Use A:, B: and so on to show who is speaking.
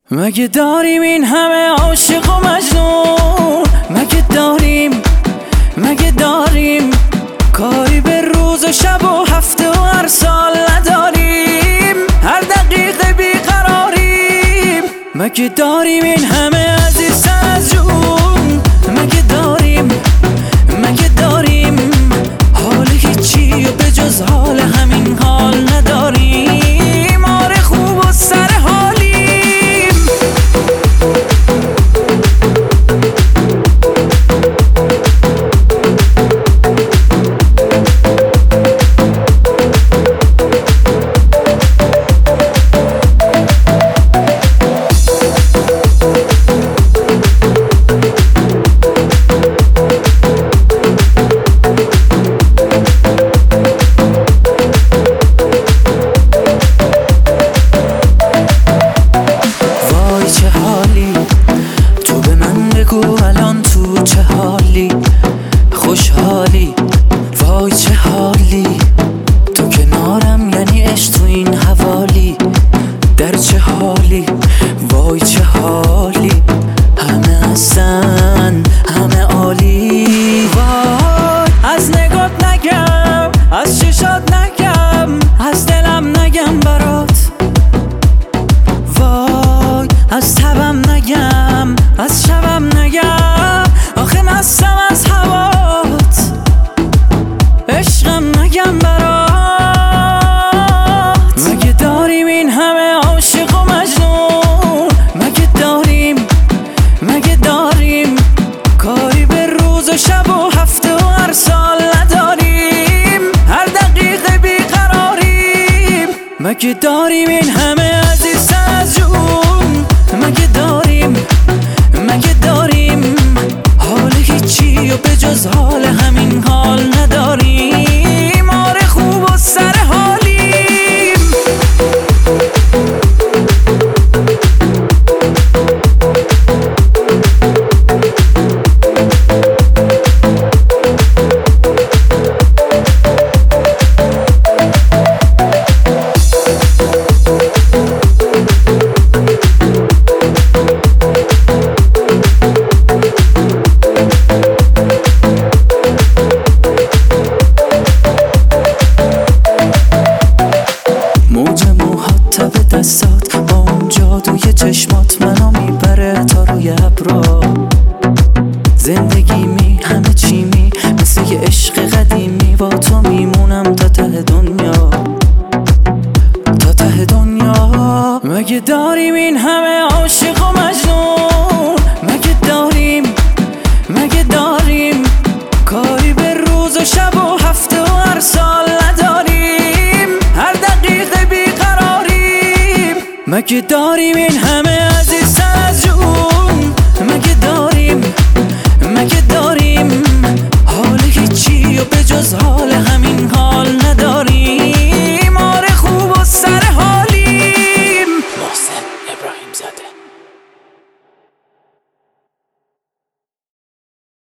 A: مگه داریم این همه عاشق و مجنون؟ مگه داریم کاری به روز و شب و هفته و هر سال نداریم؟ هر دقیقه بیقراریم. مگه داریم این همه عزیزتر از جون؟ مگه داریم حال هیچی و به جز حال همین حال نداریم؟ آره خوب و سر حالیم. الان تو چه حالی؟ خوشحالی؟ وای چه حالی؟ تو کنارم یعنی عشق تو این حوالی. در چه حالی؟ وای چه حالی؟ همه هستن همه عالی. وای از نگات نگم، از چشات نگم، از دلم نگم برات. وای از تبم نگم، از شبم نگم، آخه مستم از هوات. عشقم نگم برات. مگه داریم این همه عاشق و مجنون؟ مگه داریم کاری به روز و شب و هفته و هر سال نداریم؟ هر دقیقه بیقراریم. مگه داریم این همه عزیزتر از جون؟ مگه داریم حال هیچی و به جز حال همین حال نداریم؟ آره خوب و سر حالیم. دستات با اون جادوی چشمات منو میبره تا روی ابرا. زندگی می همه چی می مثل یه عشق قدیمی. با تو میمونم تا ته دنیا، تا ته دنیا. مگه داریم این همه عاشق و مجنون؟ مگه داریم کاری به روز و شب و هفته و هر سال نداریم؟ هر دقیقه بیقراریم. مگه داریم این همه